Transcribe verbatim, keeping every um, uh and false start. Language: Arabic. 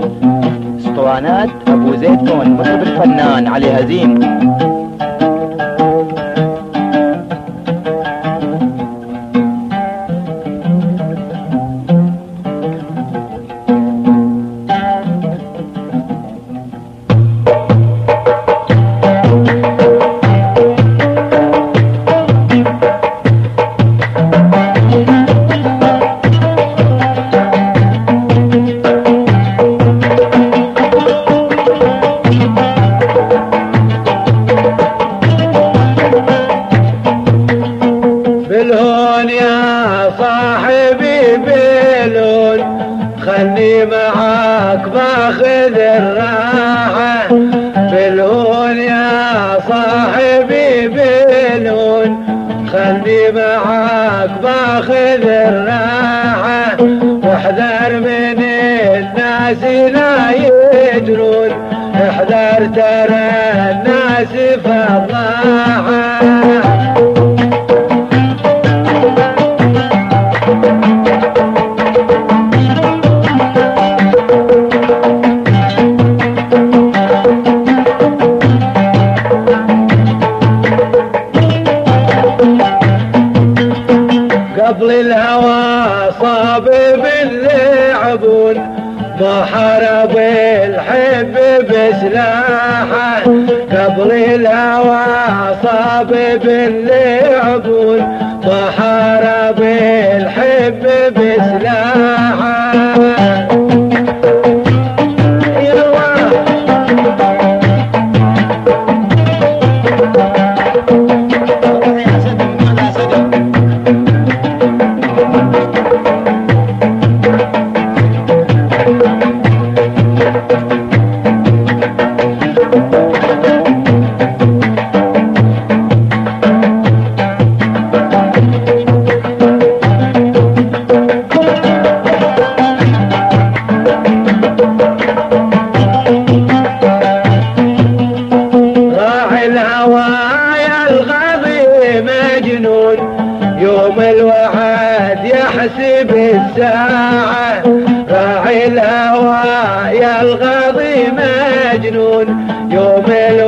اسطوانات ابو زيد كون، مطرب الفنان علي هزيم. بالهون يا صاحبي بالهون، خلني معاك باخذ الراحة. بالهون يا صاحبي بالهون، خلني معاك باخذ الراحة. واحذر من الناس لا يدرون، احذر ترى الناس فضاحة. قبل الهوى صاب باللعبون، ما حارب الحب بسلاحه. قبل الهوى صاب باللعبون، ما حارب الحب بسلاحه. يوم الوعد يحسب الساعة، راعي الهوى يا الغاضي مجنون. يوم الوعد